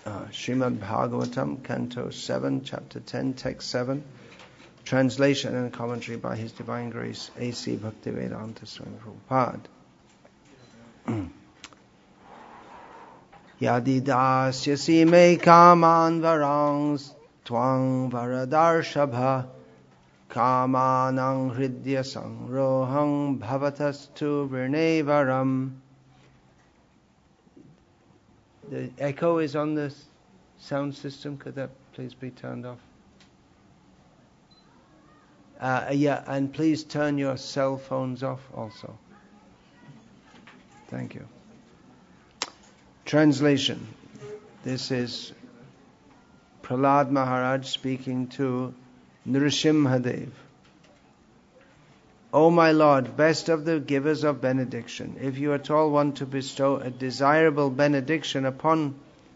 Srimad Bhagavatam, Canto 7, Chapter 10, Text 7, translation and commentary by His Divine Grace A.C. Bhaktivedanta Swami Prabhupada. Yadi dasyasi me kaman varangs twang varadarshabha kamanang hridya sangrohang bhavatastu virnevaram. The echo is on the sound system. Could that please be turned off? And please turn your cell phones off also. Thank you. Translation. This is Prahlad Maharaj speaking to Nrsimhadev. O my Lord, best of the givers of benediction, if you at all want to bestow a desirable benediction upon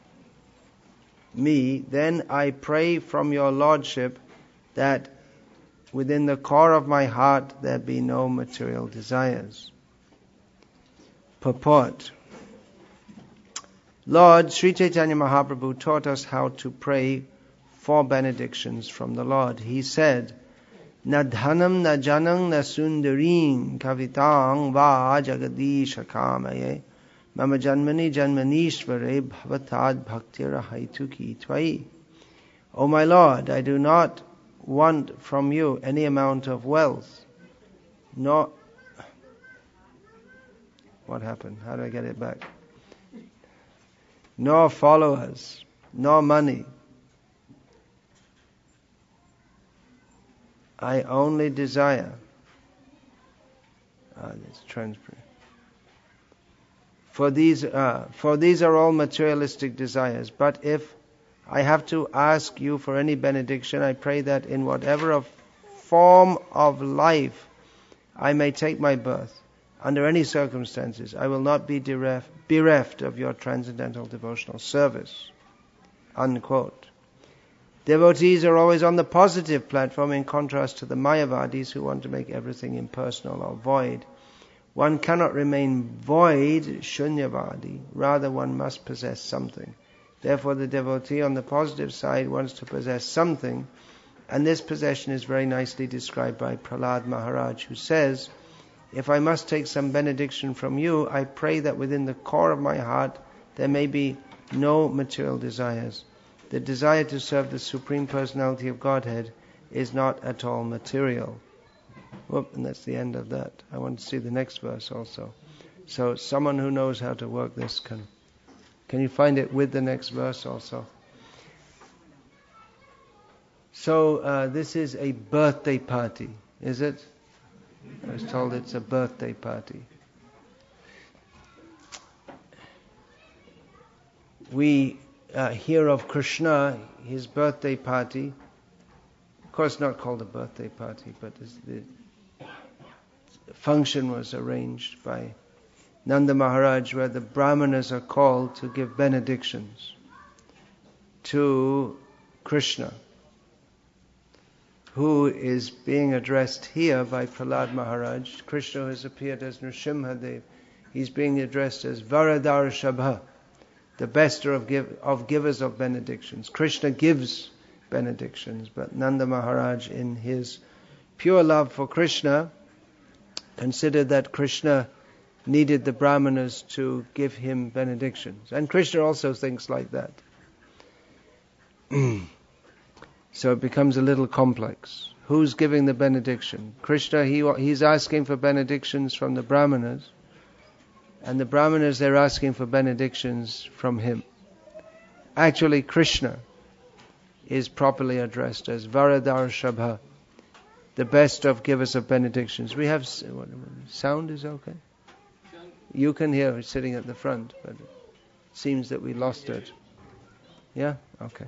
me, then I pray from your Lordship that within the core of my heart there be no material desires. Purport. Lord Sri Chaitanya Mahaprabhu taught us how to pray for benedictions from the Lord. He said, Na dhanam na janam na sundarim kavitang va jagadisha kamaye mama janmani janmanishvare bhavatad bhaktira haituki tvai. O my Lord, I do not want from you any amount of wealth, nor... What happened? How do I get it back? Nor followers, nor money. I only desire. That's transparent. For these are all materialistic desires. But if I have to ask you for any benediction, I pray that in whatever form of life I may take my birth, under any circumstances, I will not be bereft of your transcendental devotional service. Unquote. Devotees are always on the positive platform in contrast to the Mayavadis who want to make everything impersonal or void. One cannot remain void, shunyavadi, rather one must possess something. Therefore the devotee on the positive side wants to possess something, and this possession is very nicely described by Prahlad Maharaj, who says, if I must take some benediction from you, I pray that within the core of my heart there may be no material desires. The desire to serve the Supreme Personality of Godhead is not at all material. And that's the end of that. I want to see the next verse also. So someone who knows how to work this can you find it with the next verse also? So this is a birthday party, is it? I was told it's a birthday party. We hear of Krishna, his birthday party. Of course not called a birthday party, but the function was arranged by Nanda Maharaj, where the Brahmanas are called to give benedictions to Krishna, who is being addressed here by Prahlad Maharaj. Krishna has appeared as Nrsimhadev. He's being addressed as Varadarshabha, the best of givers of benedictions. Krishna gives benedictions, but Nanda Maharaj, in his pure love for Krishna, considered that Krishna needed the Brahmanas to give him benedictions. And Krishna also thinks like that. So it becomes a little complex. Who's giving the benediction? Krishna, he's asking for benedictions from the Brahmanas, and the Brahmanas, they're asking for benedictions from him. Actually, Krishna is properly addressed as Varadarshabha, the best of givers of benedictions. We have... Sound is okay? You can hear it sitting at the front, but it seems that we lost it. Yeah? Okay.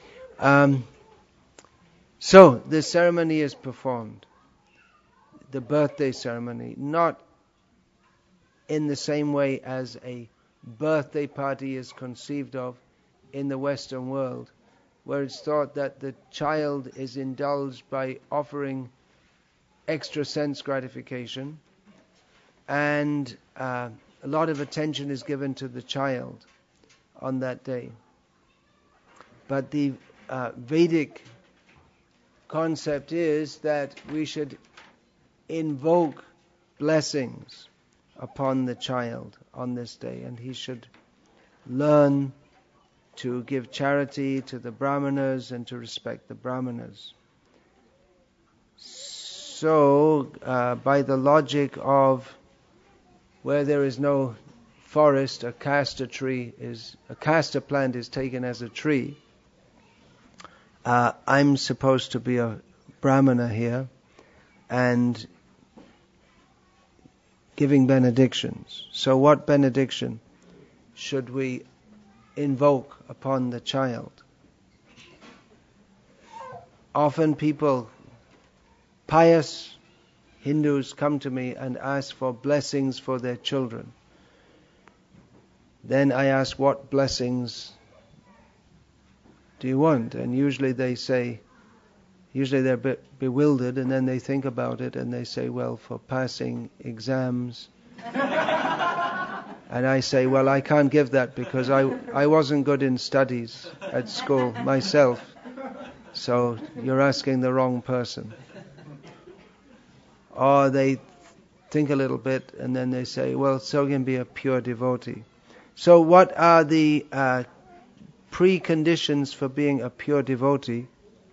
So, the ceremony is performed. The birthday ceremony, not in the same way as a birthday party is conceived of in the Western world, where it's thought that the child is indulged by offering extra sense gratification, and a lot of attention is given to the child on that day. But the Vedic concept is that we should invoke blessings upon the child on this day, and he should learn to give charity to the brahmanas and to respect the brahmanas. So, by the logic of where there is no forest, a castor plant is taken as a tree. I'm supposed to be a brahmana here and giving benedictions. So what benediction should we invoke upon the child? Often people, pious Hindus, come to me and ask for blessings for their children. Then I ask, what blessings do you want? And usually they're a bit bewildered, and then they think about it and they say, well, for passing exams. And I say, well, I can't give that because I wasn't good in studies at school myself. So you're asking the wrong person. Or they think a little bit and then they say, well, so can be a pure devotee. So what are the preconditions for being a pure devotee?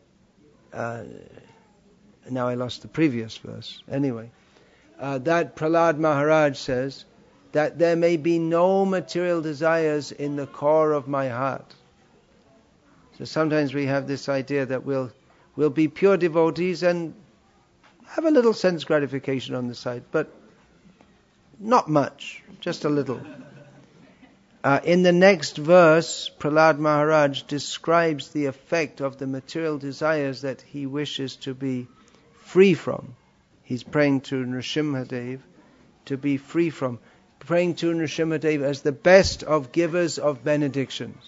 Now I lost the previous verse. Anyway, that Prahlad Maharaj says that there may be no material desires in the core of my heart. So sometimes we have this idea that we'll be pure devotees and have a little sense gratification on the side, but not much, just a little. In the next verse, Prahlad Maharaj describes the effect of the material desires that he wishes to be free from. He's praying to Nrsimhadev to be free from. Praying to Nrsimhadev as the best of givers of benedictions.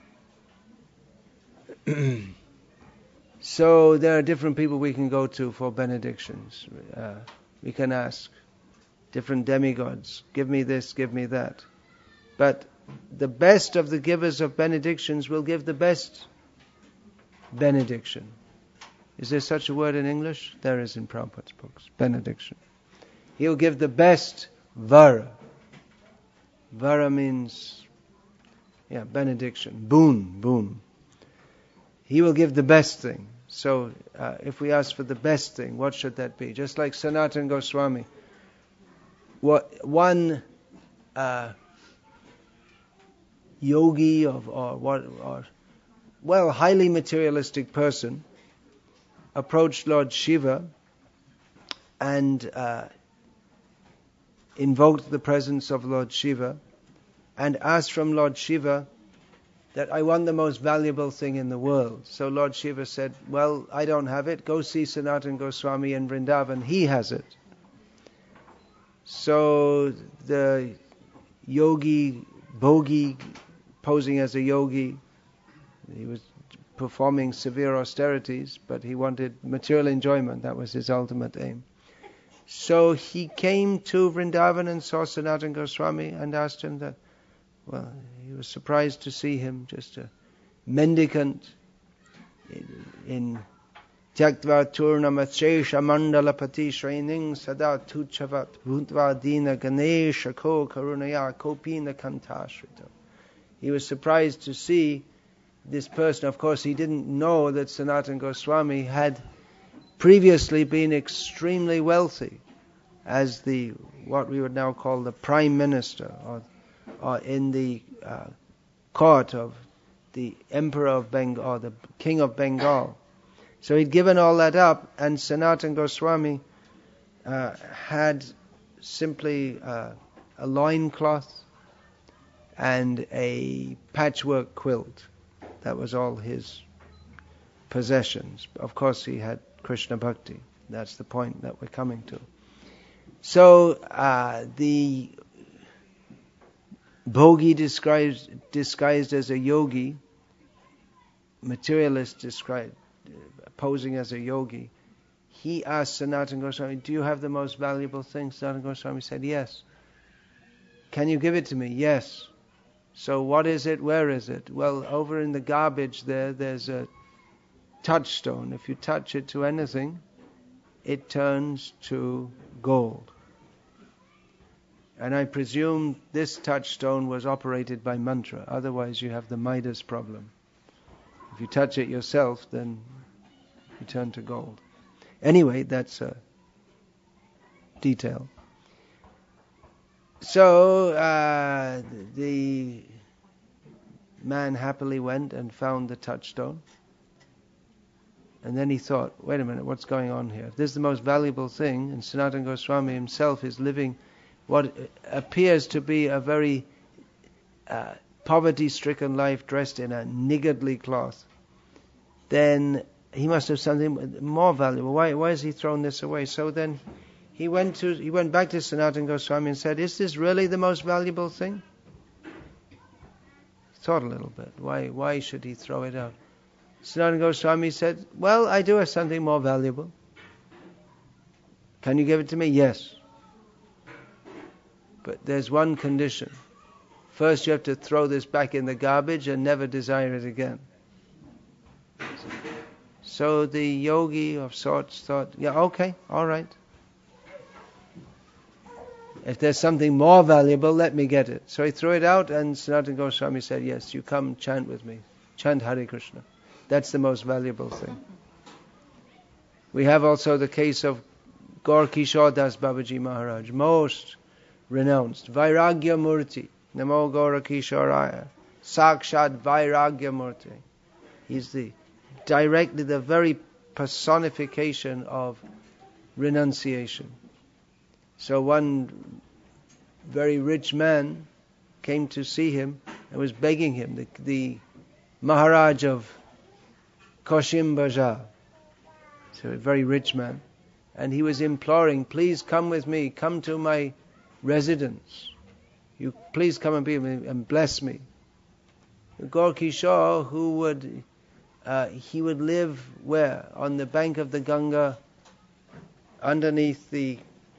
So there are different people we can go to for benedictions. We can ask different demigods, give me this, give me that. But the best of the givers of benedictions will give the best benediction. Is there such a word in English? There is in Prabhupada's books. Benediction. He'll give the best vara. Vara means, benediction. Boon. He will give the best thing. So if we ask for the best thing, what should that be? Just like Sanatana Goswami. One yogi or highly materialistic person approached Lord Shiva and invoked the presence of Lord Shiva and asked from Lord Shiva that I want the most valuable thing in the world. So Lord Shiva said, well, I don't have it. Go see Sanatana Goswami in Vrindavan. He has it. So the yogi, Bhogi, posing as a yogi, he was performing severe austerities, but he wanted material enjoyment. That was his ultimate aim. So he came to Vrindavan and saw Sanatana Goswami and asked him that. Well, he was surprised to see him, just a mendicant in Tyaktva Turnamatsesha Mandalapati Shrening Sada Tuchavat Bhuntva Dina Ganesha Ko Karunaya Kopina Kantashrita. He was surprised to see this person. Of course, he didn't know that Sanatana Goswami had previously been extremely wealthy as what we would now call the Prime Minister or in the court of the Emperor of Bengal or the King of Bengal. So he'd given all that up, and Sanatana Goswami had simply a loincloth and a patchwork quilt. That was all his possessions. Of course, he had Krishna Bhakti. That's the point that we're coming to. So the Bhogi disguised as a yogi, materialist posing as a yogi, he asked Sanatana Goswami, do you have the most valuable thing? Sanatana Goswami said, yes. Can you give it to me? Yes. So what is it? Where is it? Well, over in the garbage there's a touchstone. If you touch it to anything, it turns to gold. And I presume this touchstone was operated by mantra. Otherwise you have the Midas problem. If you touch it yourself, then you turn to gold. Anyway, that's a detail. So the man happily went and found the touchstone. And then he thought, wait a minute, what's going on here? This is the most valuable thing, and Sanatana Goswami himself is living what appears to be a very poverty-stricken life, dressed in a niggardly cloth. Then he must have something more valuable. Why has he thrown this away? So then he went back to Sanatana Goswami and said, is this really the most valuable thing? He thought a little bit. Why should he throw it out? Sanatana Goswami said, well, I do have something more valuable. Can you give it to me? Yes. But there's one condition. First you have to throw this back in the garbage and never desire it again. So the yogi of sorts thought, yeah, okay, all right. If there's something more valuable, let me get it. So he threw it out, and Sanatana Goswami said, yes, you come chant with me. Chant Hare Krishna. That's the most valuable thing. We have also the case of Gaur Kishore Das Babaji Maharaj, most renounced. Vairagya Murti. Namo Gaura Kishoraya. Sakshat Vairagya Murti. He's the very personification of renunciation. So one very rich man came to see him and was begging him, the Maharaj of Koshim Bajar, so a very rich man, and he was imploring, please come with me, come to my residence. You please come and be with me and bless me. Gaur Kishore, he would live where? On the bank of the Ganga, underneath the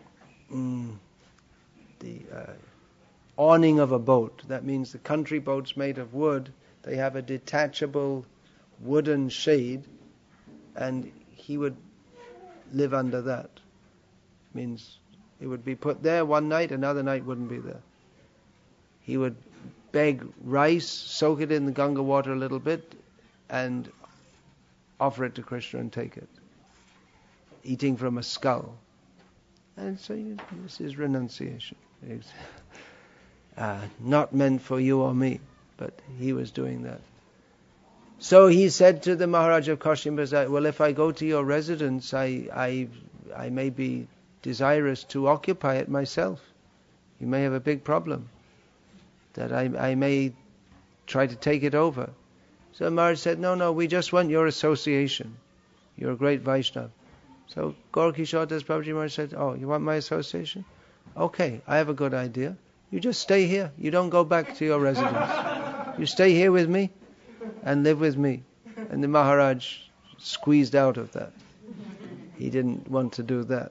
awning of a boat. That means the country boats made of wood, they have a detachable wooden shade, and he would live under that. Means it would be put there one night, another night wouldn't be there. He would beg rice, soak it in the Ganga water a little bit, and offer it to Krishna and take it. Eating from a skull. And so this is renunciation. It's not meant for you or me, but he was doing that. So he said to the Maharaj of Koshim Bajar, well, if I go to your residence, I may be desirous to occupy it myself. You may have a big problem, that I may try to take it over. So Maharaj said, no, we just want your association. You're a great Vaishnava. So Gaur Kishore Das Babaji Maharaj said, oh, you want my association? Okay, I have a good idea. You just stay here. You don't go back to your residence. You stay here with me and live with me. And the Maharaj squeezed out of that. He didn't want to do that.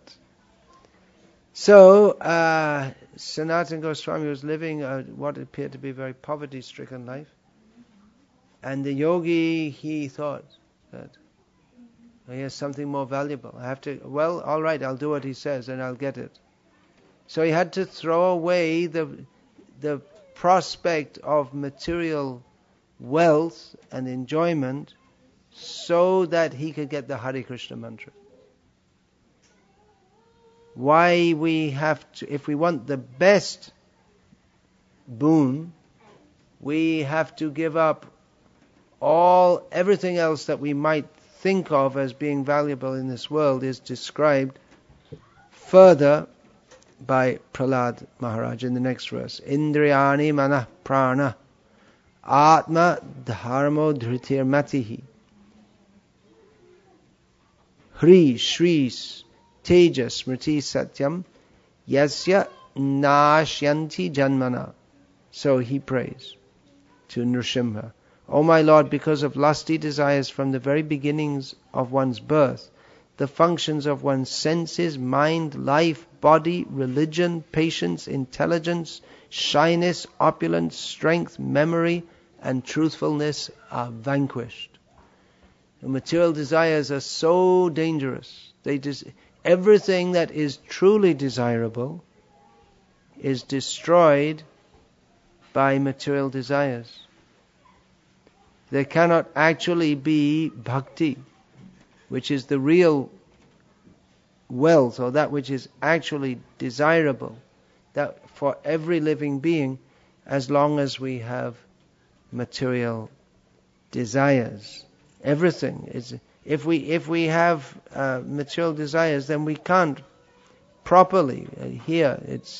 So Sanatana Goswami was living what appeared to be a very poverty-stricken life. And the yogi, he thought that he has something more valuable. I have to, well, all right, I'll do what he says and I'll get it. So he had to throw away the prospect of material wealth and enjoyment so that he could get the Hare Krishna mantra. Why we have to, if we want the best boon, we have to give up everything else that we might think of as being valuable in this world is described further by Prahlad Maharaj in the next verse. Indriyani manah prana atma dharmo dhritir matihi hri shri teja smriti satyam yasya nashyanti janmana. So he prays to Nrsimha, O my Lord, because of lusty desires from the very beginnings of one's birth, the functions of one's senses, mind, life, body, religion, patience, intelligence, shyness, opulence, strength, memory, and truthfulness are vanquished. The material desires are so dangerous. Everything that is truly desirable is destroyed by material desires. There cannot actually be bhakti, which is the real wealth, or that which is actually desirable, that for every living being, as long as we have material desires. Everything is. If we have material desires, then we can't properly. Here,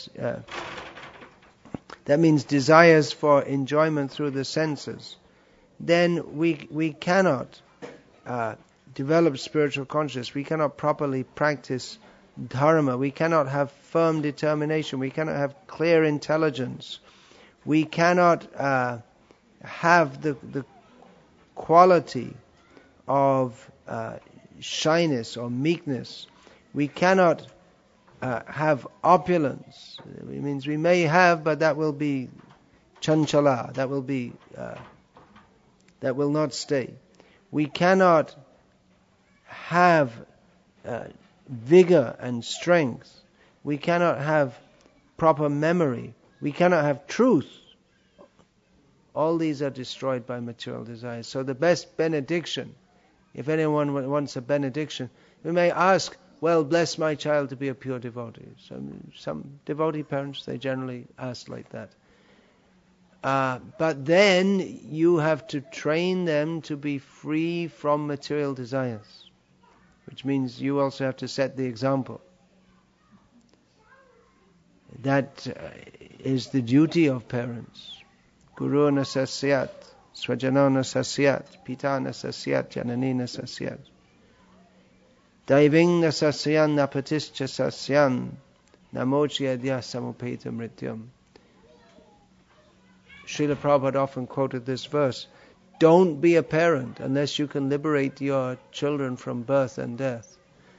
that means desires for enjoyment through the senses. Then we cannot develop spiritual consciousness. We cannot properly practice dharma. We cannot have firm determination. We cannot have clear intelligence. We cannot have the quality of shyness or meekness. We cannot have opulence. It means we may have, but that will be chanchala. That will not stay. We cannot have vigor and strength. We cannot have proper memory. We cannot have truth. All these are destroyed by material desires. So the best benediction, if anyone wants a benediction, we may ask, well, bless my child to be a pure devotee. Some devotee parents, they generally ask like that. But then you have to train them to be free from material desires, which means you also have to set the example. That is the duty of parents. Guru na sasyat, swajano na sasyat, pita na sasyat, janani na sasyat. Daiving na sasyan napatischa sasyan, namochi adya samupeta mrityam. Srila Prabhupada often quoted this verse. Don't be a parent unless you can liberate your children from birth and death.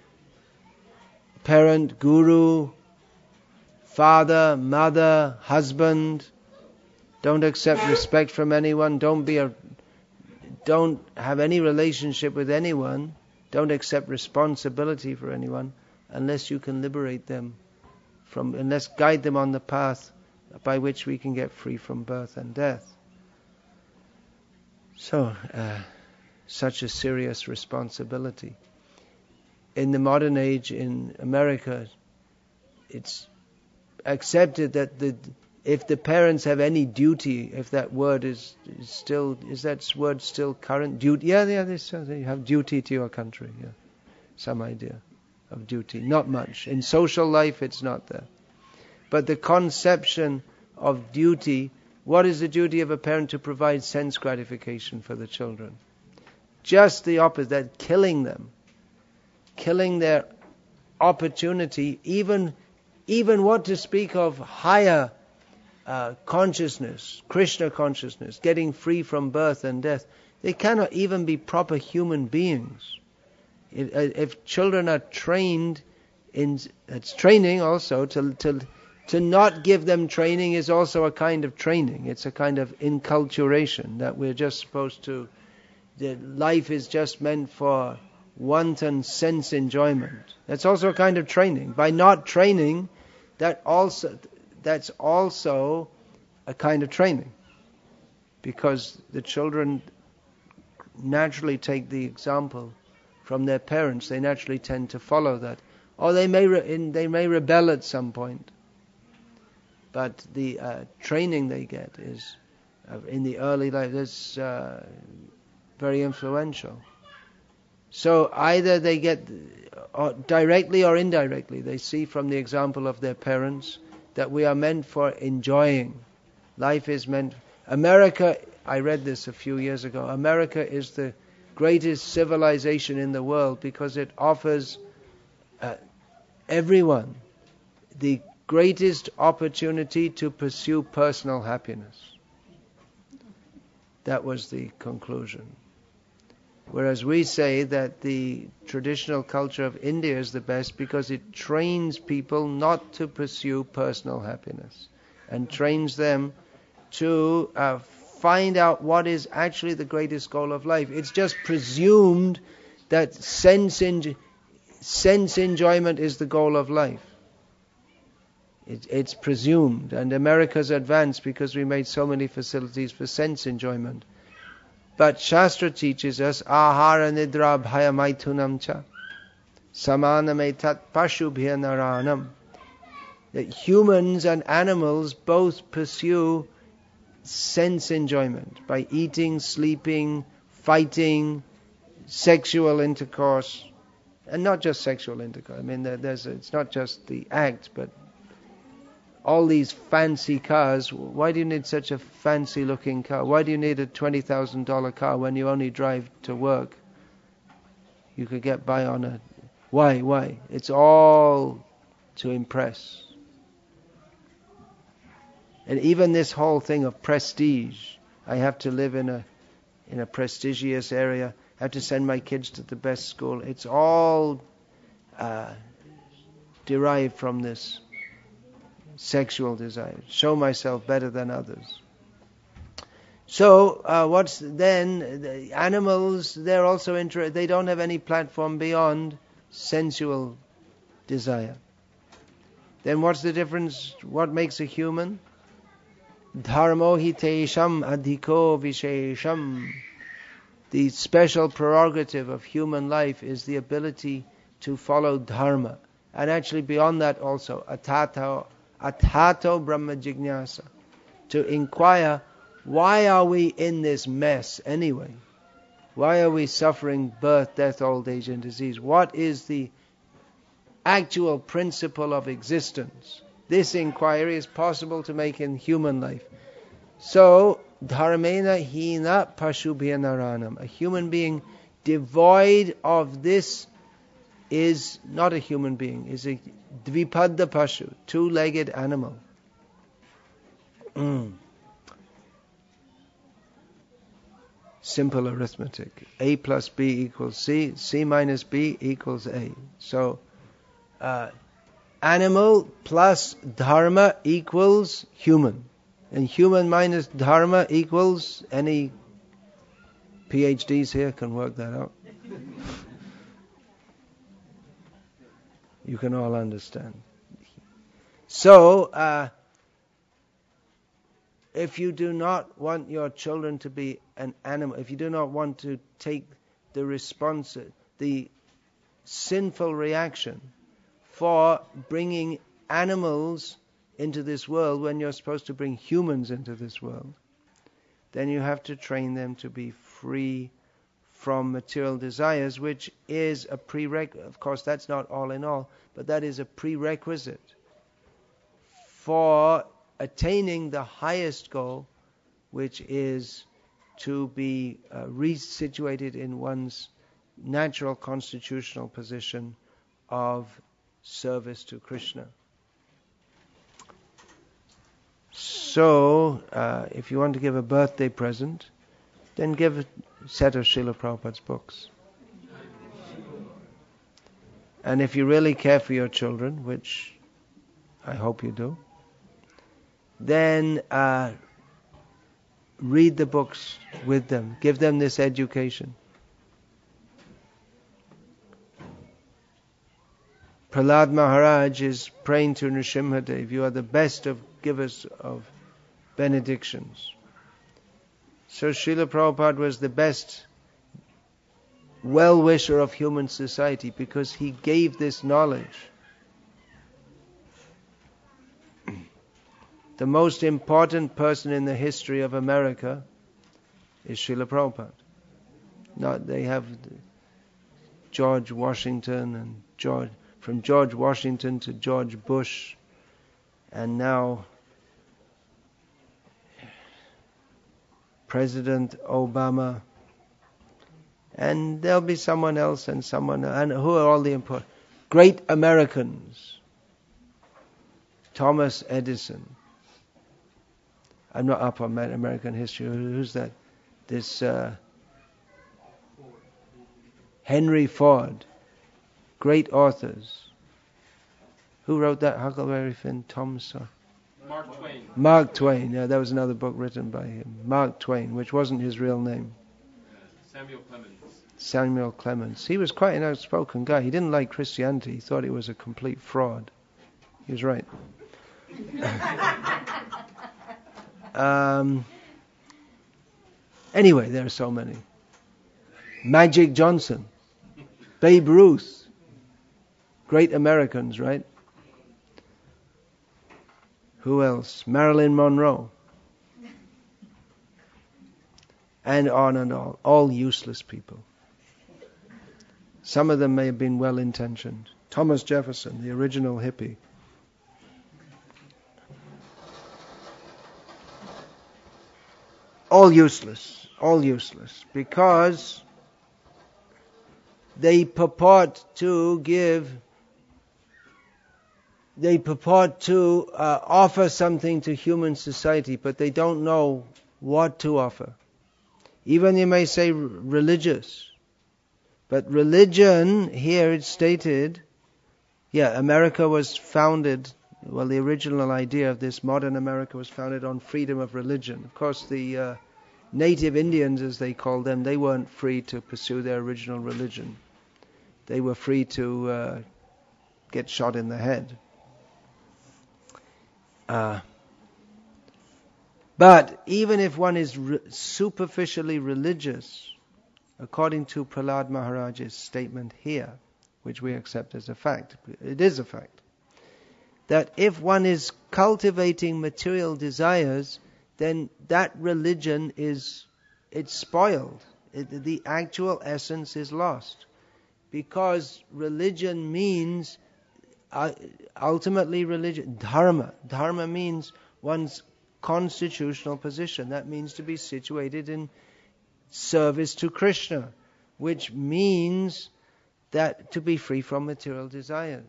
Parent, guru, father, mother, husband, don't accept respect from anyone, don't have any relationship with anyone, don't accept responsibility for anyone unless you can liberate them unless guide them on the path by which we can get free from birth and death. So, such a serious responsibility. In the modern age in America, it's accepted that if the parents have any duty, if that word is that word still current? Duty? Yeah, they have duty to your country. Yeah, some idea of duty. Not much. In social life, it's not there. But the conception of duty, what is the duty of a parent? To provide sense gratification for the children. Just the opposite, that killing them. Killing their opportunity, even what to speak of higher consciousness, Krishna consciousness, getting free from birth and death. They cannot even be proper human beings. If children are trained it's training also. To not give them training is also a kind of training. It's a kind of inculturation that we're just supposed to, that life is just meant for wanton sense enjoyment. That's also a kind of training. By not training, that's also a kind of training, because the children naturally take the example from their parents. They naturally tend to follow that. Or they may rebel at some point, but the training they get is in the early life is very influential. So either they get directly or indirectly, they see from the example of their parents that we are meant for enjoying. Life is meant. America, I read this a few years ago, America is the greatest civilization in the world because it offers everyone the greatest opportunity to pursue personal happiness. That was the conclusion. Whereas we say that the traditional culture of India is the best because it trains people not to pursue personal happiness and trains them to find out what is actually the greatest goal of life. It's just presumed that sense enjoyment is the goal of life. It's presumed, and America's advanced because we made so many facilities for sense enjoyment. But Shastra teaches us, ahara nidra bhayamaitunam cha samanametat pashubhya naranam, that humans and animals both pursue sense enjoyment by eating, sleeping, fighting, sexual intercourse, and not just sexual intercourse. I mean, it's not just the act, but all these fancy cars. Why do you need such a fancy looking car? Why do you need a $20,000 car when you only drive to work? You could get by on a... Why? It's all to impress. And even this whole thing of prestige. I have to live in a prestigious area. I have to send my kids to the best school. It's all derived from this sexual desire. Show myself better than others. So what's then? The animals, they're also interested. They don't have any platform beyond sensual desire. Then what's the difference? What makes a human? Dharmo hi tesham adhiko vishesham. The special prerogative of human life is the ability to follow dharma. And actually beyond that also, atato brahma jignasa. To inquire, why are we in this mess anyway? Why are we suffering birth, death, old age and disease? What is the actual principle of existence? This inquiry is possible to make in human life. So, dharmena hina pashubhya naranam. A human being devoid of this is not a human being, is a dvipadda pashu, two-legged animal. Simple arithmetic. A plus B equals C, C minus B equals A. So, animal plus dharma equals human. And human minus dharma equals, any PhDs here can work that out. You can all understand. So, if you do not want your children to be an animal, if you do not want to take the sinful reaction for bringing animals into this world when you're supposed to bring humans into this world, then you have to train them to be free from material desires, which is a prerequisite. Of course, that's not all in all, but that is a prerequisite for attaining the highest goal, which is to be resituated in one's natural constitutional position of service to Krishna. So, if you want to give a birthday present, then give a set of Srila Prabhupada's books. And if you really care for your children, which I hope you do, then read the books with them. Give them this education. Prahlad Maharaj is praying to Nrsimhadev, you are the best of givers of benedictions. So Srila Prabhupada was the best well-wisher of human society because he gave this knowledge. The most important person in the history of America is Srila Prabhupada. They have George Washington and from George Washington to George Bush, and now President Obama, and there'll be someone else and who are all the important great Americans? Thomas Edison. I'm not up on American history. Who's that? This Henry Ford, great authors. Who wrote that Huckleberry Finn? Tom Sawyer. Mark Twain. Mark Twain. Yeah, that was another book written by him. Mark Twain, which wasn't his real name. Samuel Clemens. Samuel Clemens. He was quite an outspoken guy. He didn't like Christianity. He thought it was a complete fraud. He was right. Anyway, there are so many. Magic Johnson, Babe Ruth, great Americans, right? Who else? Marilyn Monroe. And on, all useless people. Some of them may have been well-intentioned. Thomas Jefferson, the original hippie. All useless, because they purport to offer something to human society, but they don't know what to offer. Even you may say religious, but religion, here it's stated, America was founded, the original idea of this modern America was founded on freedom of religion. Of course, the native Indians, as they called them, they weren't free to pursue their original religion. They were free to get shot in the head. But even if one is superficially religious, according to Prahlad Maharaj's statement here, which we accept as a fact, it is a fact, that if one is cultivating material desires, then that religion it's spoiled. The actual essence is lost. Because religion means, ultimately religion, dharma. Dharma means one's constitutional position. That means to be situated in service to Krishna, which means that to be free from material desires.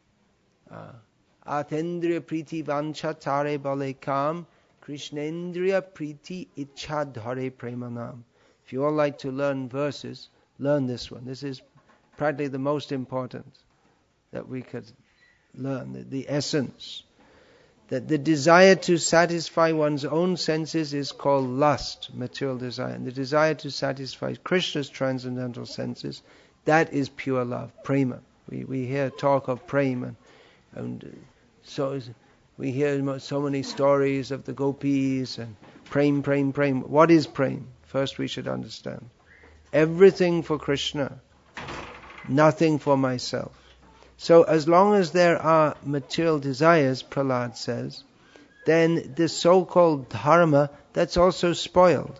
Atendriya priti vancha tare bale kam, Krishnendriya priti ichha dhare premanam. If you all like to learn verses, learn this one. This is practically the most important that we could learn, the essence. That the desire to satisfy one's own senses is called lust, material desire. And the desire to satisfy Krishna's transcendental senses, that is pure love, prema. We hear talk of prema, and so we hear so many stories of the gopis and prem. What is prem? First we should understand. Everything for Krishna, nothing for myself. So as long as there are material desires, Prahlad says, then the so-called dharma, that's also spoiled.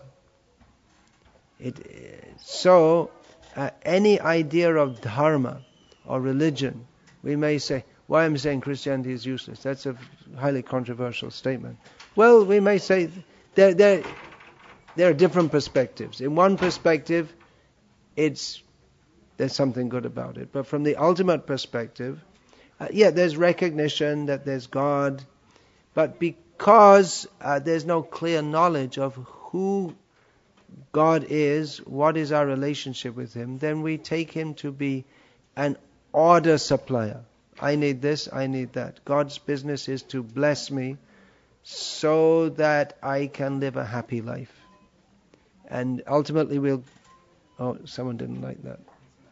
Any idea of dharma or religion, we may say, why I'm saying Christianity is useless. That's a highly controversial statement. Well, we may say there are different perspectives. In one perspective, there's something good about it. But from the ultimate perspective, there's recognition that there's God. But because there's no clear knowledge of who God is, what is our relationship with Him, then we take Him to be an order supplier. I need this, I need that. God's business is to bless me so that I can live a happy life. And ultimately someone didn't like that.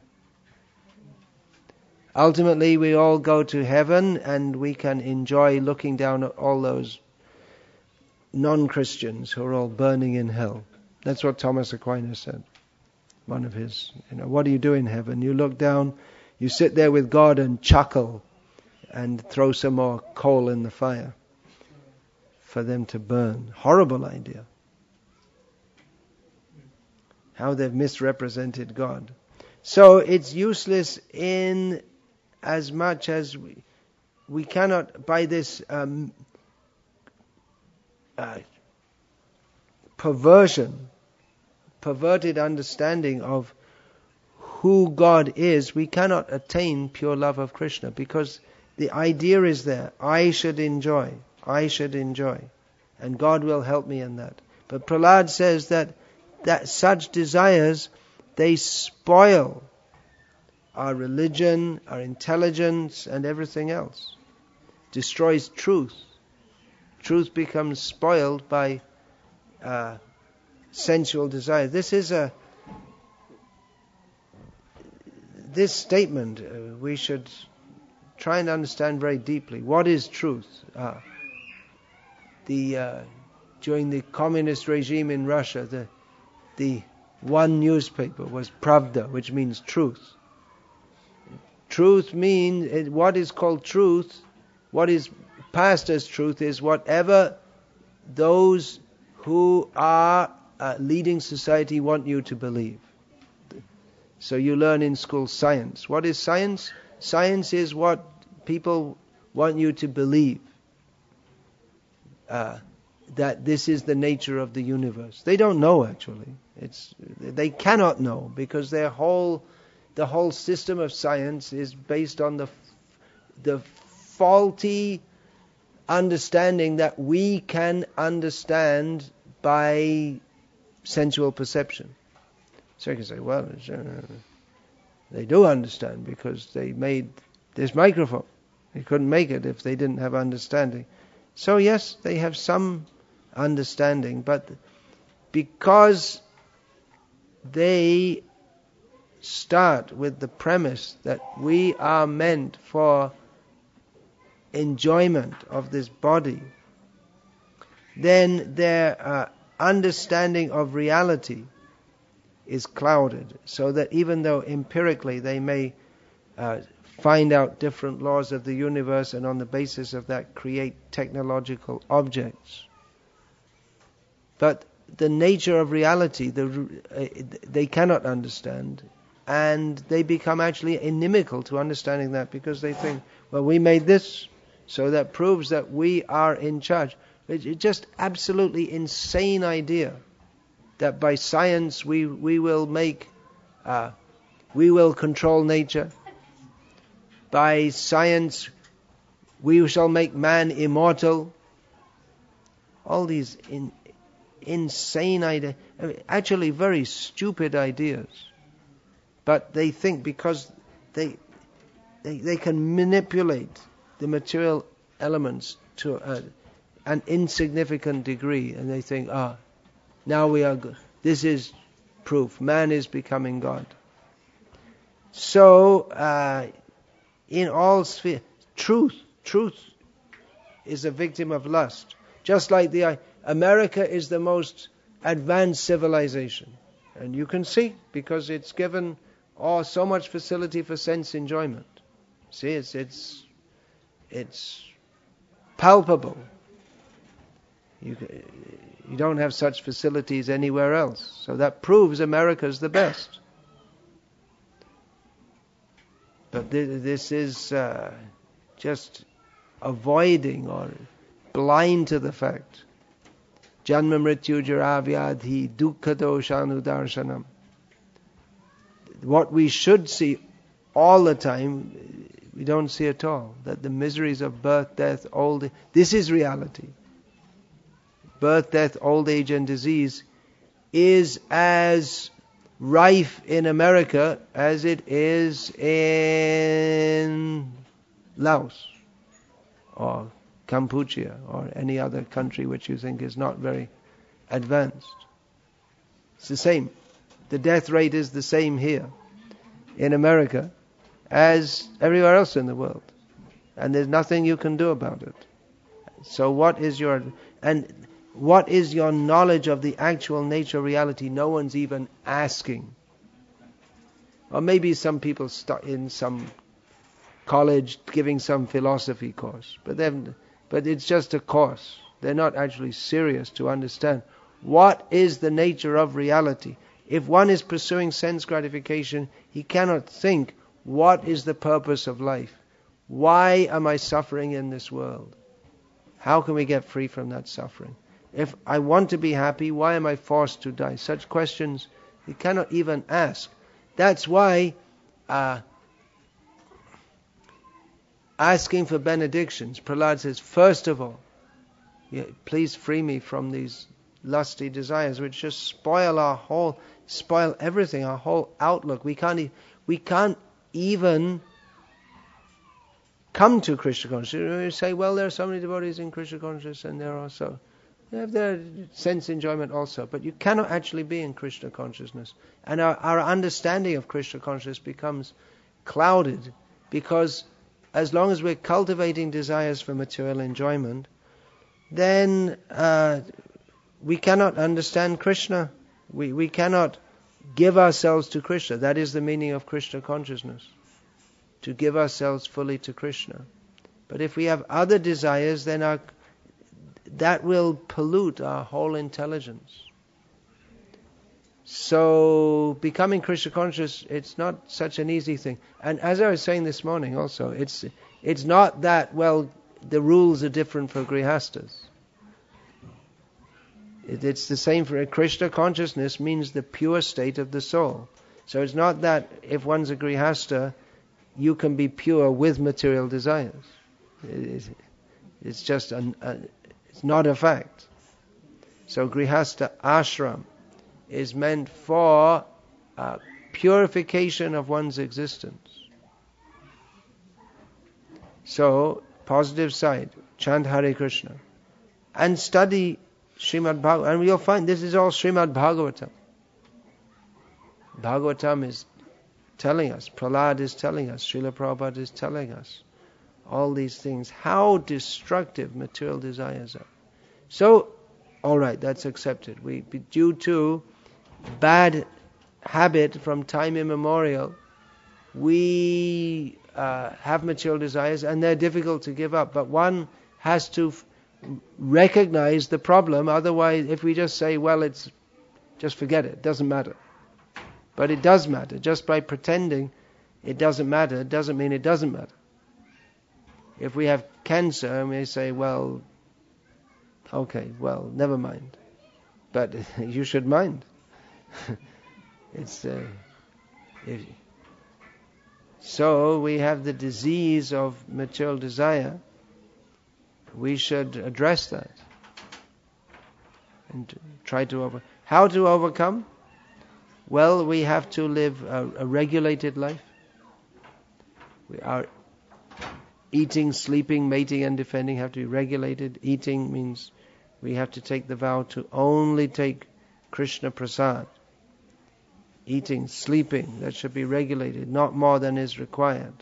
Ultimately we all go to heaven and we can enjoy looking down at all those non-Christians who are all burning in hell. That's what Thomas Aquinas said. One of his, what do you do in heaven? You look down, you sit there with God and chuckle and throw some more coal in the fire for them to burn. Horrible idea. How they've misrepresented God. So it's useless in as much as we cannot, by this perverted understanding of who God is, we cannot attain pure love of Krishna, because the idea is there. I should enjoy, and God will help me in that. But Prahlad says that such desires, they spoil our religion, our intelligence, and everything else. Destroys truth. Truth becomes spoiled by sensual desire. This statement we should try and understand very deeply. What is truth? During the communist regime in Russia, the one newspaper was Pravda, which means truth. Truth means, what is called truth, what is passed as truth is whatever those who are leading society want you to believe. So you learn in school science. What is science? Science is what people want you to believe. That this is the nature of the universe. They don't know actually. They cannot know because the whole system of science is based on the faulty understanding that we can understand by sensual perception. So you can say, well, they do understand because they made this microphone. They couldn't make it if they didn't have understanding. So yes, they have some understanding, but because they start with the premise that we are meant for enjoyment of this body, then their understanding of reality is clouded, so that even though empirically they may find out different laws of the universe and on the basis of that create technological objects, but the nature of reality they cannot understand, and they become actually inimical to understanding that, because they think, well, we made this, so that proves that we are in charge. It's just absolutely insane idea that by science we will control nature. By science we shall make man immortal. All these insane ideas, actually very stupid ideas. But they think because they can manipulate the material elements to an insignificant degree, and they think, now we are good. This is proof. Man is becoming God. So, in all spheres, truth is a victim of lust. Just like America is the most advanced civilization. And you can see, because it's given so much facility for sense enjoyment. See, it's palpable. You don't have such facilities anywhere else. So that proves America's the best. But this is just avoiding or blind to the fact. Janma mrityu jara vyadhi dukkha doshanu darshanam. What we should see all the time, we don't see at all. That the miseries of birth, death, old age, this is reality. Birth, death, old age and disease is as rife in America as it is in Laos or Cambodia or any other country which you think is not very advanced. It's the same. The death rate is the same here in America as everywhere else in the world. And there's nothing you can do about it. So what is your knowledge of the actual nature of reality? No one's even asking. Or maybe some people start in some college giving some philosophy course. But it's just a course. They're not actually serious to understand what is the nature of reality. If one is pursuing sense gratification, he cannot think, what is the purpose of life? Why am I suffering in this world? How can we get free from that suffering? If I want to be happy, why am I forced to die? Such questions you cannot even ask. That's why asking for benedictions, Prahlad says, first of all, please free me from these lusty desires which just spoil everything, our whole outlook. We can't even come to Krishna consciousness. You say, well, there are so many devotees in Krishna consciousness, and there are also they have their sense enjoyment also, but you cannot actually be in Krishna consciousness. And our understanding of Krishna consciousness becomes clouded, because as long as we're cultivating desires for material enjoyment, then we cannot understand Krishna. We cannot give ourselves to Krishna. That is the meaning of Krishna consciousness, to give ourselves fully to Krishna. But if we have other desires, then that will pollute our whole intelligence. So becoming Krishna conscious, it's not such an easy thing. And as I was saying this morning also, it's not that, well, the rules are different for grihastas. It's the same for Krishna consciousness, means the pure state of the soul. So it's not that if one's a grihasta, you can be pure with material desires. It's just it's not a fact. So grihasta ashram is meant for purification of one's existence. So, positive side, chant Hare Krishna. And study Srimad Bhagavatam. And you'll find this is all Srimad Bhagavatam. Bhagavatam is telling us, Prahlad is telling us, Srila Prabhupada is telling us all these things, how destructive material desires are. So, alright, that's accepted. Due to bad habit from time immemorial, we have material desires and they're difficult to give up. But one has to recognize the problem. Otherwise, if we just say, well, just forget it doesn't matter. But it does matter. Just by pretending it doesn't matter, it doesn't mean it doesn't matter. If we have cancer and we say, well, okay, well, never mind. But you should mind. So we have the disease of material desire. We should address that and try to how to overcome? Well, we have to live a regulated life. Our eating, sleeping, mating and defending have to be regulated. Eating means we have to take the vow to only take Krishna Prasad. Eating, sleeping, that should be regulated, not more than is required.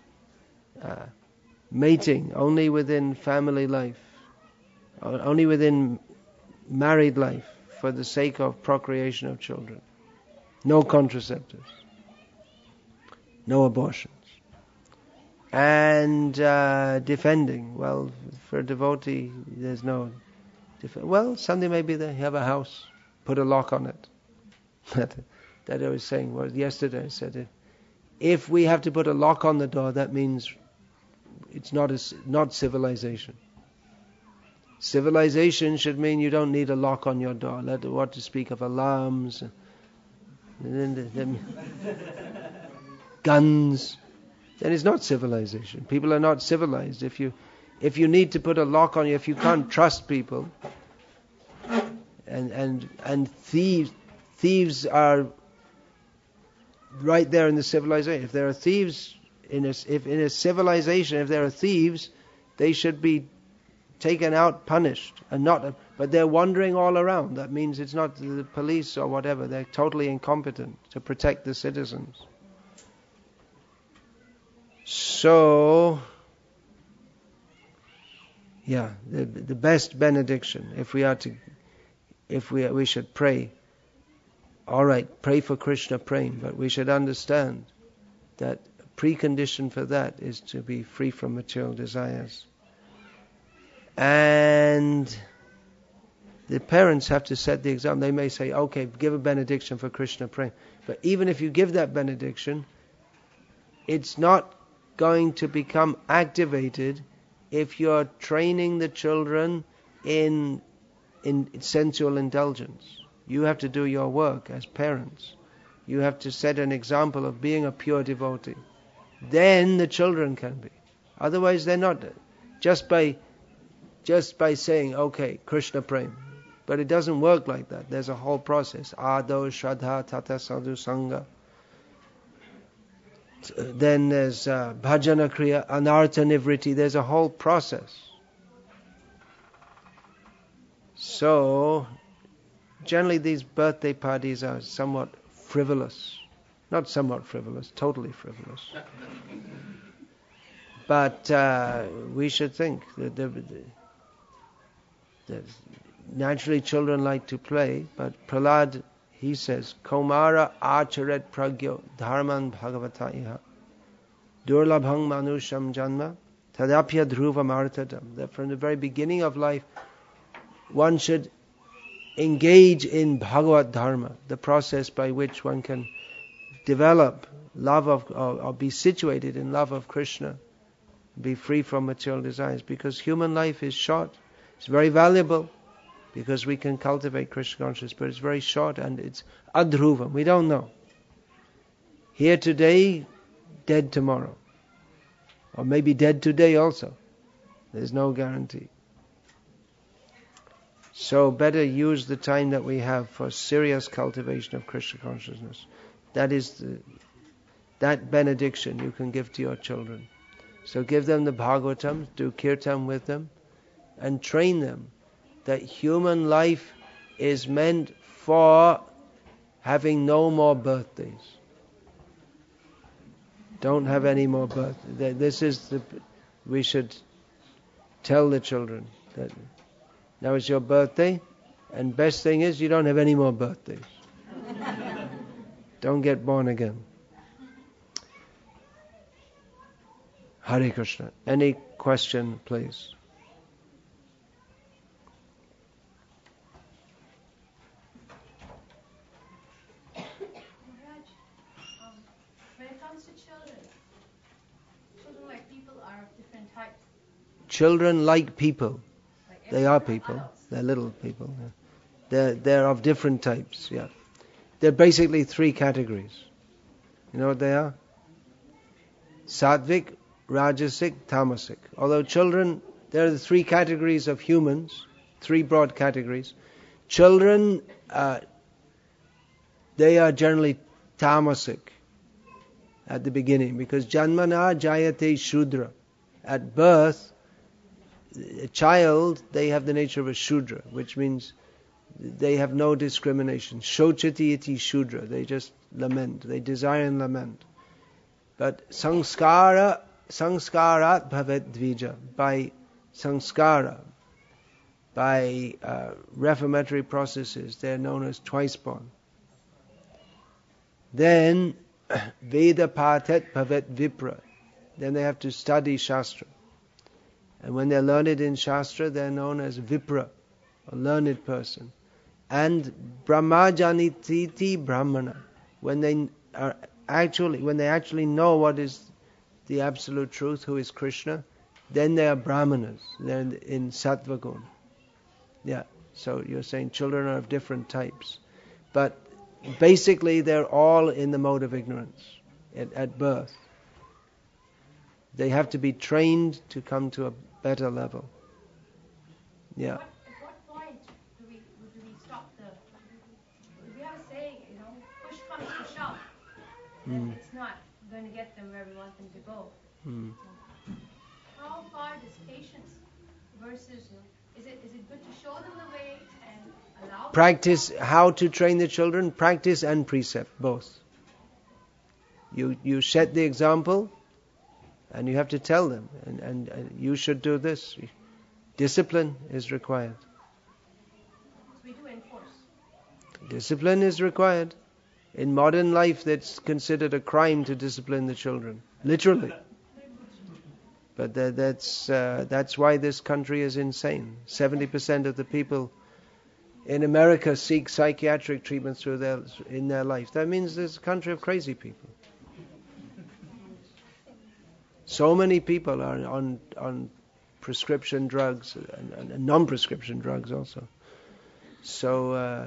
Mating, only within family life, only within married life, for the sake of procreation of children. No contraceptives, no abortions. And defending, well, for a devotee, there's no well, Sunday may be there, you have a house, put a lock on it. That I was saying, yesterday I said, if we have to put a lock on the door, that means it's not civilization. Civilization should mean you don't need a lock on your door. What to speak of alarms, guns. Then it's not civilization. People are not civilized. If you need to put a lock on you, if you can't trust people, and thieves are right there in the civilization. If there are thieves in a civilization, if there are thieves, they should be taken out, punished, and not. But they're wandering all around. That means it's not the police or whatever. They're totally incompetent to protect the citizens. So, yeah, the best benediction, if we should pray. All right, pray for Krishna praying, but we should understand that precondition for that is to be free from material desires. And the parents have to set the example. They may say, okay, give a benediction for Krishna praying. But even if you give that benediction, it's not going to become activated if you're training the children in sensual indulgence. You have to do your work as parents. You have to set an example of being a pure devotee. Then the children can be. Otherwise they're not. Just by saying, okay, Krishna Prem. But it doesn't work like that. There's a whole process. Ado, Shraddha, Tata, Sadhu, Sangha. then there's bhajana kriya, anartha nivriti. There's a whole process. So, generally these birthday parties are somewhat frivolous. Not somewhat frivolous, totally frivolous. But we should think that naturally children like to play, but Prahlad, he says, Kaumara acharet pragyo dharman bhagavata iha durlabhang manusham janma tadapya dhruvam artadam. That from the very beginning of life, one should engage in Bhagavad Dharma, the process by which one can develop love of, or be situated in love of Krishna, be free from material desires, because human life is short. It's very valuable because we can cultivate Krishna consciousness, but it's very short and it's adhruvam. We don't know. Here today, dead tomorrow. Or maybe dead today also. There's no guarantee. So better use the time that we have for serious cultivation of Krishna consciousness. That is that benediction you can give to your children. So give them the Bhagavatam, do kirtan with them, and train them that human life is meant for having no more birthdays. Don't have any more birthdays. We should tell the children that now it's your birthday, and best thing is you don't have any more birthdays. Don't get born again. Hare Krishna. Any question, please? When it comes to children like people are of different types. Children like people. Like They are people. adults. They're little people. Yeah. They're of different types. Yeah. They're basically three categories. You know what they are? Sattvic, Rajasic, Tamasic. Although children, there are the three categories of humans, three broad categories. Children, they are generally Tamasic at the beginning, because Janmana Jayate Shudra. At birth, a child, they have the nature of a Shudra, which means they have no discrimination. Shochati iti Shudra. They just lament. They desire and lament. But sanskarat bhavet dvija. By sanskara, by reformatory processes, they're known as twice born. Then Veda patet bhavet vipra. Then they have to study Shastra. And when they're learned in Shastra, they're known as Vipra, a learned person. And Brahmajanititi Brahmana. When they actually know what is the absolute truth, who is Krishna, then they are Brahmanas. They're in Sattva Gun. Yeah. So you're saying children are of different types. But basically they're all in the mode of ignorance at birth. They have to be trained to come to a better level. Yeah. At what point do we stop we have a saying, push comes to shove. And it's not going to get them where we want them to go. How far does patience versus, is it good to show them the way and allow Practice how to train the children, practice and precept, both. You set the example, and you have to tell them, and you should do this. Discipline is required. we do enforce? Discipline is required. In modern life, that's considered a crime to discipline the children, literally. But that's why this country is insane. 70% of the people in America seek psychiatric treatment in their life. That means it's a country of crazy people. So many people are on prescription drugs and non-prescription drugs also. So,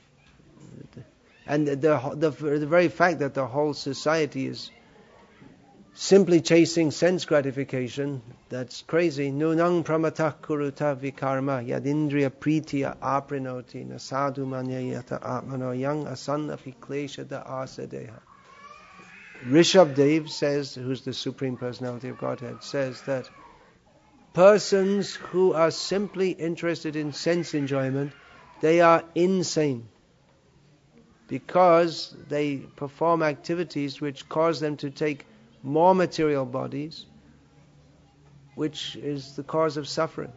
and the very fact that the whole society is simply chasing sense gratification, that's crazy. Nunang pramatah kuruta vikarma yadindriya pritiya aprinoti nasadu manyayata atmano yang asanna pikleshada asadeha. Rishabdev says, who's the Supreme Personality of Godhead, says that persons who are simply interested in sense enjoyment, they are insane, because they perform activities which cause them to take more material bodies, which is the cause of suffering.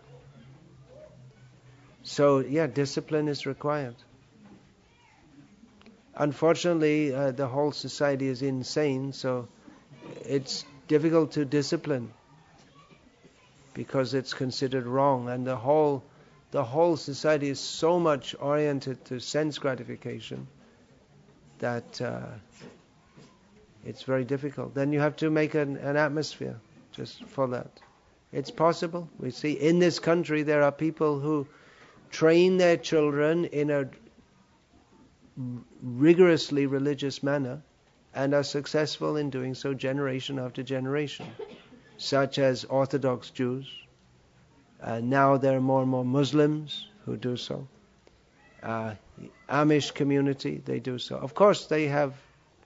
So, discipline is required. Unfortunately, the whole society is insane, so it's difficult to discipline because it's considered wrong, and the whole society is so much oriented to sense gratification that it's very difficult. Then you have to make an atmosphere just for that. It's possible. We see in this country there are people who train their children in a rigorously religious manner and are successful in doing so generation after generation, such as Orthodox Jews. Now there are more and more Muslims who do so. The Amish community, they do so. Of course, they have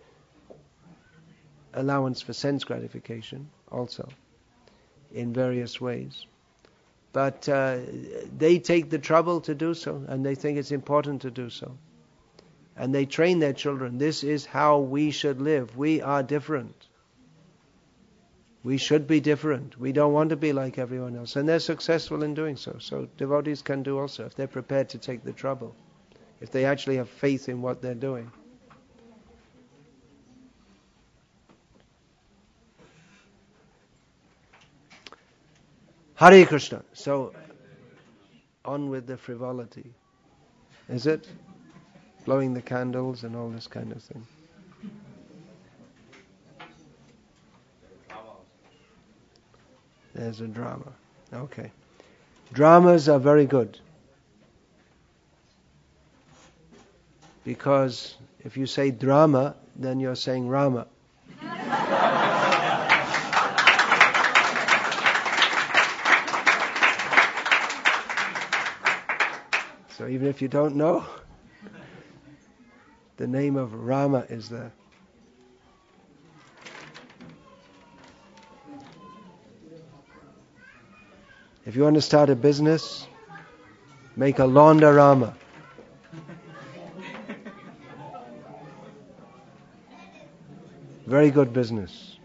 allowance for sense gratification also in various ways. But they take the trouble to do so, and they think it's important to do so. And they train their children. This is how we should live. We are different. We should be different. We don't want to be like everyone else. And they're successful in doing so. So devotees can do also, if they're prepared to take the trouble, if they actually have faith in what they're doing. Hare Krishna. So, on with the frivolity. Is it? Blowing the candles and all this kind of thing. There's a drama. Okay. Dramas are very good. Because if you say drama, then you're saying Rama. So even if you don't know, the name of Rama is there. If you want to start a business, make a Laundarama. Very good business.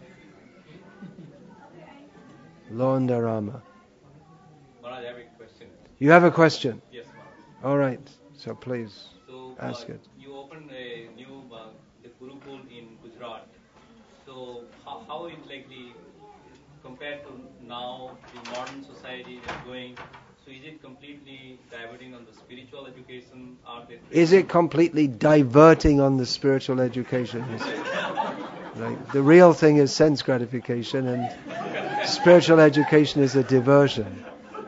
Laundarama. Maharaj, I have a question. You have a question? Yes, Maharaj. All right. So please So ask it. you opened a new the Gurukul in Gujarat. So how it likely compared to now the modern society that's going? So is it completely diverting on the spiritual education? Is it completely diverting on the spiritual education? Like, the real thing is sense gratification, and spiritual education is a diversion.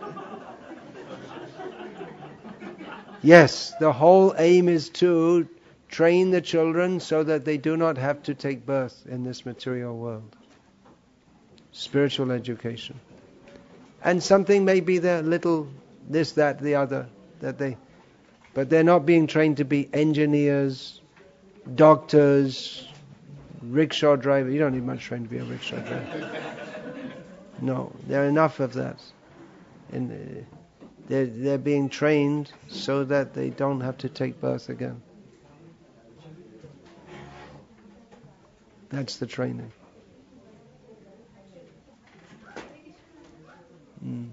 Yes, the whole aim is to train the children so that they do not have to take birth in this material world. Spiritual education. And something may be there, little this, that, the other, but they're not being trained to be engineers, doctors, rickshaw drivers. You don't need much training to be a rickshaw driver. No, there are enough of that. And they're being trained so that they don't have to take birth again. That's the training. Mm.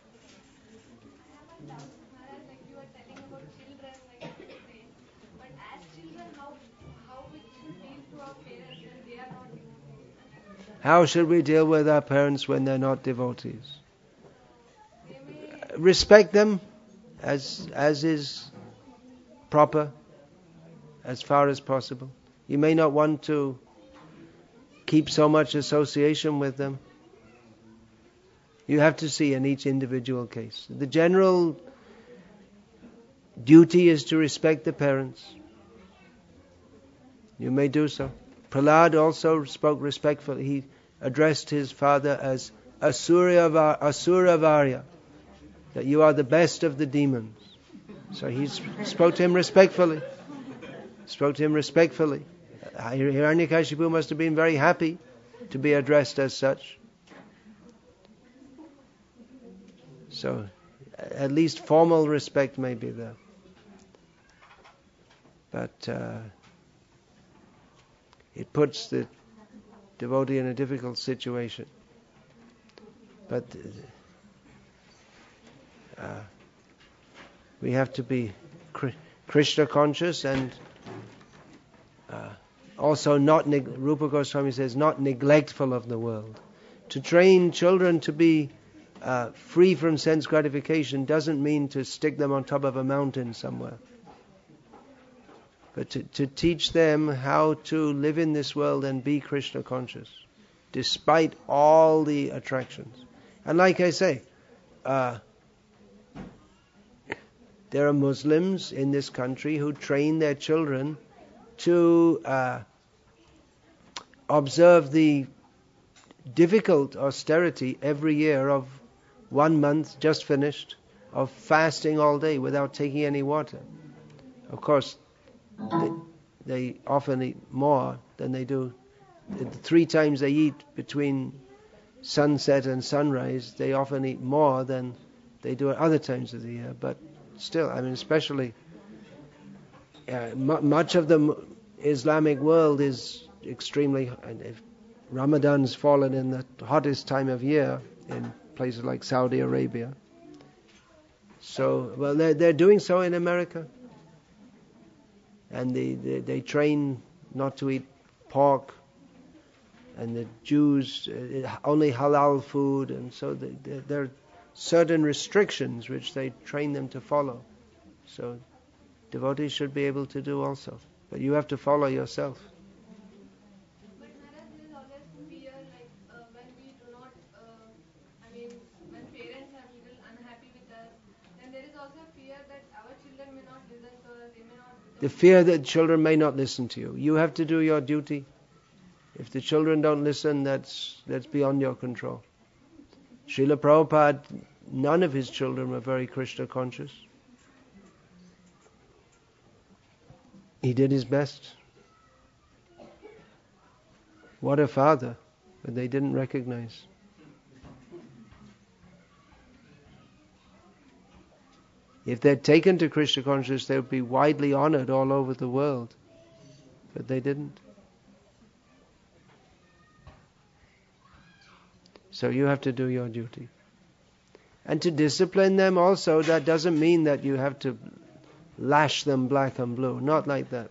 How should we deal with our parents when they're not devotees? Respect them as is proper, as far as possible. You may not want to keep so much association with them. You have to see in each individual case. The general duty is to respect the parents. You may do so. Prahlad also spoke respectfully. He addressed his father as Asura Varya, that you are the best of the demons. So he spoke to him respectfully. Hiranyakashipu must have been very happy to be addressed as such. So, at least formal respect may be there. But it puts the devotee in a difficult situation. But we have to be Krishna conscious and also not, Rupa Goswami says, not neglectful of the world. To train children to be free from sense gratification doesn't mean to stick them on top of a mountain somewhere. But to teach them how to live in this world and be Krishna conscious, despite all the attractions. And like I say, there are Muslims in this country who train their children to observe the difficult austerity every year of 1 month just finished of fasting all day without taking any water. Of course, they often eat more than they do. The 3 times they eat between sunset and sunrise, they often eat more than they do at other times of the year. But still, I mean, especially much of the Islamic world is extremely. If Ramadan's fallen in the hottest time of year in places like Saudi Arabia. So, well, they're doing so in America. And they train not to eat pork, and the Jews only halal food, and so there are certain restrictions which they train them to follow. So devotees should be able to do also, but you have to follow yourself. But Maharaj, there is always fear, like when we do not, when parents are little unhappy with us, then there is also fear that our children may not listen to us, they may not. The fear that children may not listen to you. You have to do your duty. If the children don't listen, that's beyond your control. Srila Prabhupada, none of his children were very Krishna conscious. He did his best. What a father, but they didn't recognize. If they'd taken to Krishna consciousness, they would be widely honored all over the world. But they didn't. So you have to do your duty. And to discipline them also, that doesn't mean that you have to lash them black and blue. Not like that.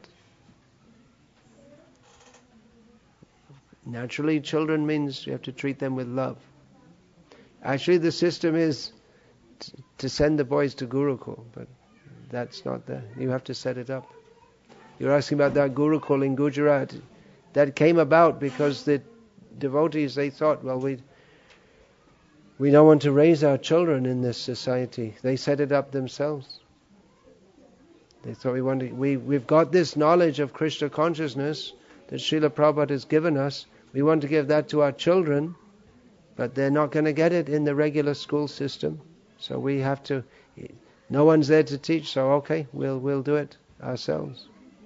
Naturally, children means you have to treat them with love. Actually, the system is to send the boys to Gurukul, but that's not there. You have to set it up. You're asking about that Gurukul in Gujarat. That came about because the devotees, they thought, well, we don't want to raise our children in this society. They set it up themselves. They thought we've got this knowledge of Krishna consciousness that Srila Prabhupada has given us. We want to give that to our children, but they're not going to get it in the regular school system. So we have to. No one's there to teach. So okay, we'll do it ourselves.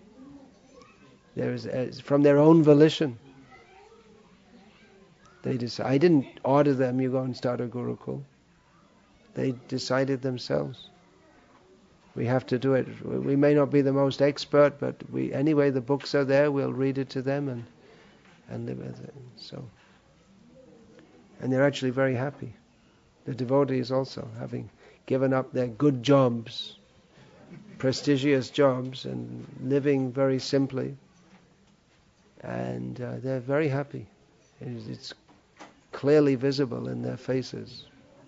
From their own volition. They decide. I didn't order them. You go and start a Gurukul. They decided themselves. We have to do it. We may not be the most expert, but anyway, the books are there. We'll read it to them and live with it. So, and they're actually very happy. The devotees also, having given up their good jobs, prestigious jobs, and living very simply, and they're very happy. It's clearly visible in their faces.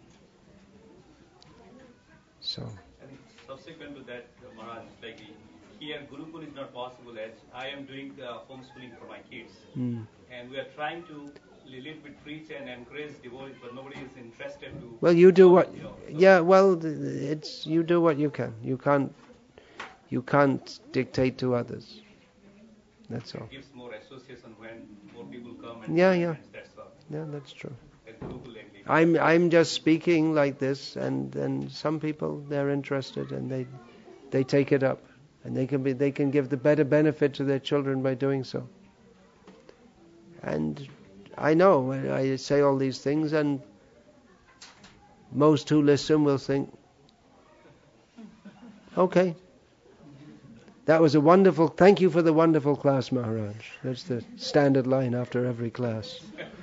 So. And subsequent to that, Maharaj, like here Gurukul is not possible as I am doing homeschooling for my kids, and we are trying to little bit preach and encourage devotees, but nobody is interested to. Well, you do what. Yeah, well, you do what you can. You can't dictate to others. That's all. It gives more association when more people come and yeah. That's all. Yeah, that's true. Like I'm just speaking like this, and then some people, they're interested and they take it up, and they can give the better benefit to their children by doing so. And I know I say all these things, and most who listen will think, okay, that was a wonderful, thank you for the wonderful class, Maharaj. That's the standard line after every class.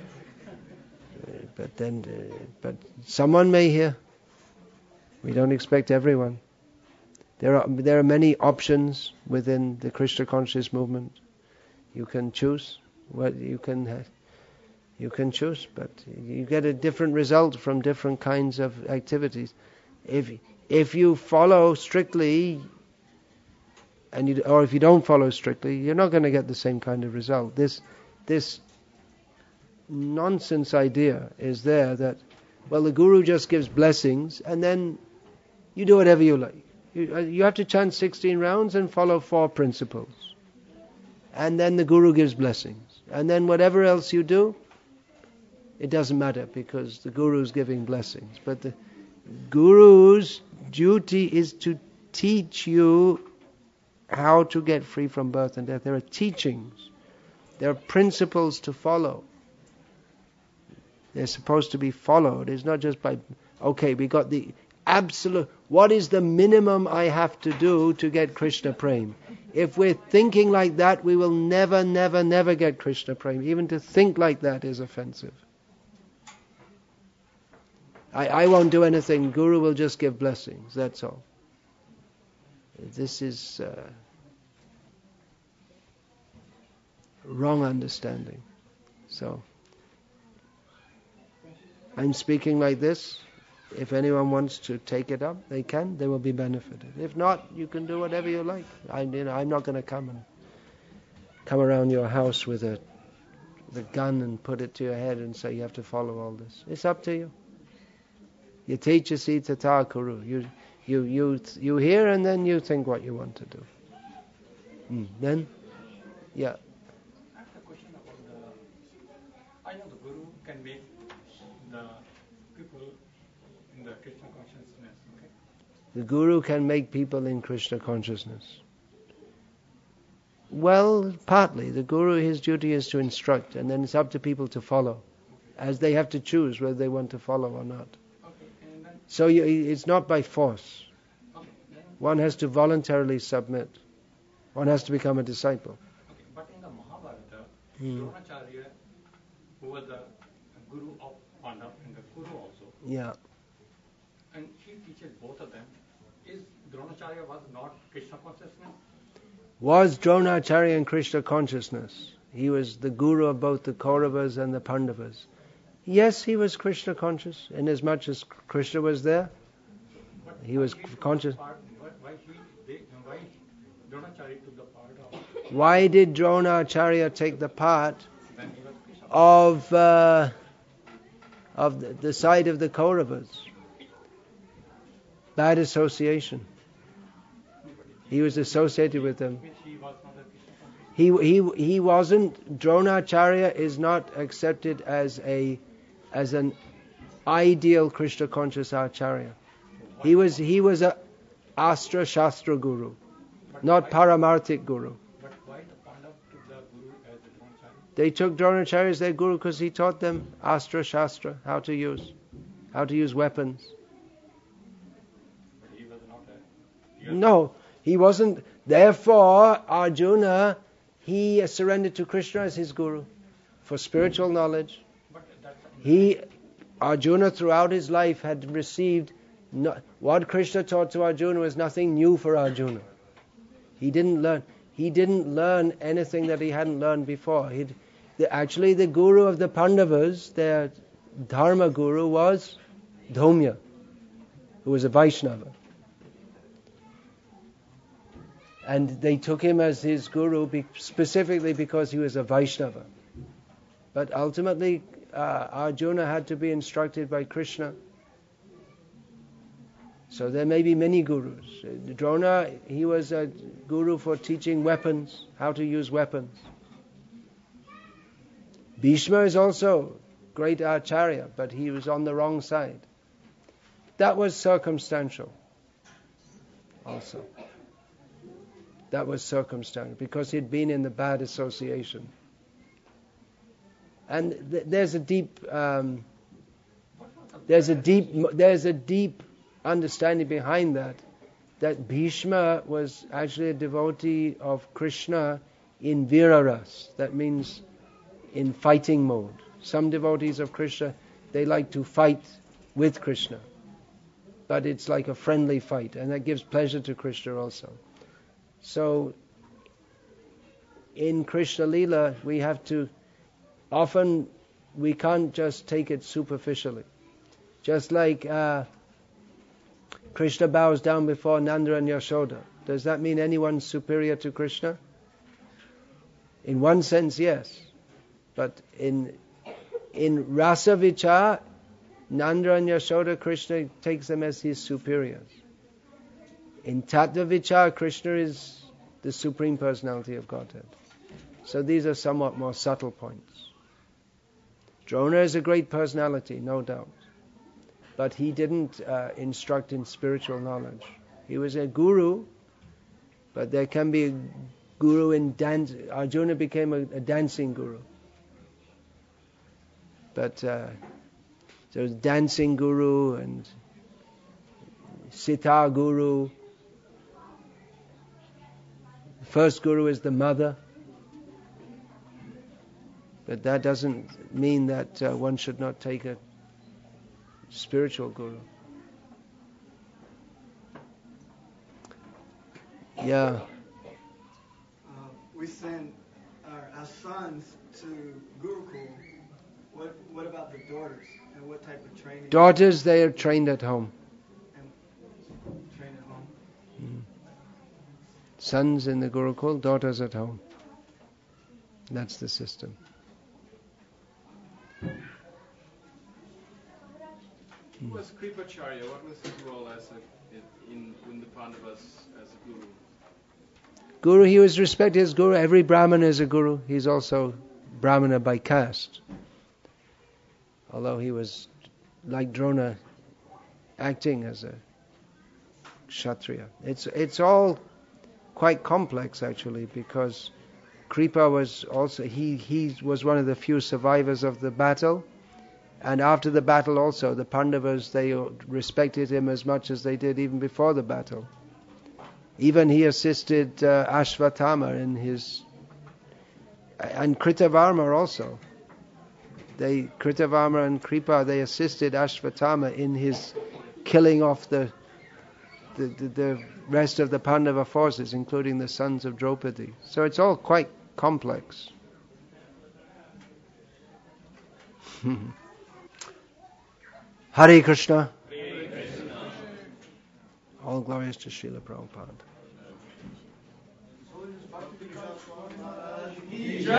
But someone may hear. We don't expect everyone. There are many options within the Krishna conscious movement. You can choose what you can choose, but you get a different result from different kinds of activities. If you follow strictly, or if you don't follow strictly, you're not going to get the same kind of result. This nonsense idea is there that, well, the Guru just gives blessings and then you do whatever you like. You have to chant 16 rounds and follow 4 principles. And then the Guru gives blessings. And then whatever else you do, it doesn't matter because the Guru is giving blessings. But the Guru's duty is to teach you how to get free from birth and death. There are teachings. There are principles to follow. They're supposed to be followed. It's not just by, okay, we got the absolute, what is the minimum I have to do to get Krishna Prem? If we're thinking like that, we will never, never, never get Krishna Prem. Even to think like that is offensive. I won't do anything. Guru will just give blessings. That's all. This is wrong understanding. So, I'm speaking like this. If anyone wants to take it up, they can. They will be benefited. If not, you can do whatever you like. I'm not going to come around your house with the gun and put it to your head and say you have to follow all this. It's up to you. Yatechasi tata kuru. You hear and then you think what you want to do. Then, yeah. I have a question about I know the Guru can make the people in the Krishna consciousness, okay? The Guru can make people in Krishna consciousness. Well, partly. The Guru, his duty is to instruct, and then it's up to people to follow, as they have to choose whether they want to follow or not. Okay, and then, So it's not by force. okay, then, One has to voluntarily submit. One has to become a disciple. okay, but in the Mahabharata, Dronacharya, who was the Guru of Pandav and the Guru also, Yeah. and he teaches both of them. Is Dronacharya was not Krishna consciousness? Was Dronacharya in Krishna consciousness? He was the Guru of both the Kauravas and the Pandavas. Yes, he was Krishna conscious, inasmuch as Krishna was there. But He was conscious. Why Dronacharya took the part of Why did Dronacharya take the part when he was Krishna? of the side of the Kauravas? Bad association. He was associated with them. Means he was not a Krishna conscious. He wasn't. Dronacharya is not accepted as an ideal Krishna conscious acharya. He was a Astra Shastra Guru, not Paramarthik Guru. But why the Pandav took the Guru as a Dronacharya? They took Dronacharya as their Guru because he taught them Astra Shastra, how to use weapons. But he was not a... No, he wasn't. Therefore, Arjuna, he surrendered to Krishna as his Guru for spiritual knowledge. But that's... Arjuna throughout his life had received, what Krishna taught to Arjuna was nothing new for Arjuna. He didn't learn anything that he hadn't learned before. Actually, the Guru of the Pandavas, their Dharma Guru, was Dhaumya, who was a Vaishnava. And they took him as his Guru specifically because he was a Vaishnava. But ultimately, Arjuna had to be instructed by Krishna. So there may be many gurus. Drona, he was a guru for teaching weapons, how to use weapons. Bhishma is also great acharya, but he was on the wrong side. That was circumstantial also. That was circumstantial because he'd been in the bad association. And there's a deep understanding behind that. That Bhishma was actually a devotee of Krishna in Viraras. That means in fighting mode. Some devotees of Krishna, they like to fight with Krishna. But it's like a friendly fight, and that gives pleasure to Krishna also. So, in Krishna Lila, often we can't just take it superficially. Just like Krishna bows down before Nanda and Yashoda. Does that mean anyone's superior to Krishna? In one sense, yes. But in Rasa Vichar, Nanda and Yashoda, Krishna takes them as his superiors. In Tattva Vichar, Krishna is the Supreme Personality of Godhead. So these are somewhat more subtle points. Drona is a great personality, no doubt. But he didn't instruct in spiritual knowledge. He was a guru, but there can be a guru in dance. Arjuna became a dancing guru. But there's dancing guru and sitar guru. The first guru is the mother. But that doesn't mean that one should not take a spiritual guru. Yeah. We send our sons to Gurukul. What about the daughters? And what type of training? Daughters, they are trained at home. And trained at home? Sons in the Gurukul, daughters at home. That's the system. Who was Kripacharya? What was his role in the Pandavas as a guru? Guru, he was respected as guru. Every Brahmana is a guru. He's also Brahmana by caste. Although he was, like Drona, acting as a Kshatriya. It's all quite complex actually, because Kripa was also, he was one of the few survivors of the battle. And after the battle also, the Pandavas, they respected him as much as they did even before the battle. Even he assisted Ashvatthama in his... And Kritavarma also. Kritavarma and Kripa, they assisted Ashvatthama in his killing off the rest of the Pandava forces, including the sons of Draupadi. So it's all quite complex. Hare Krishna. All glories to Srila Prabhupada.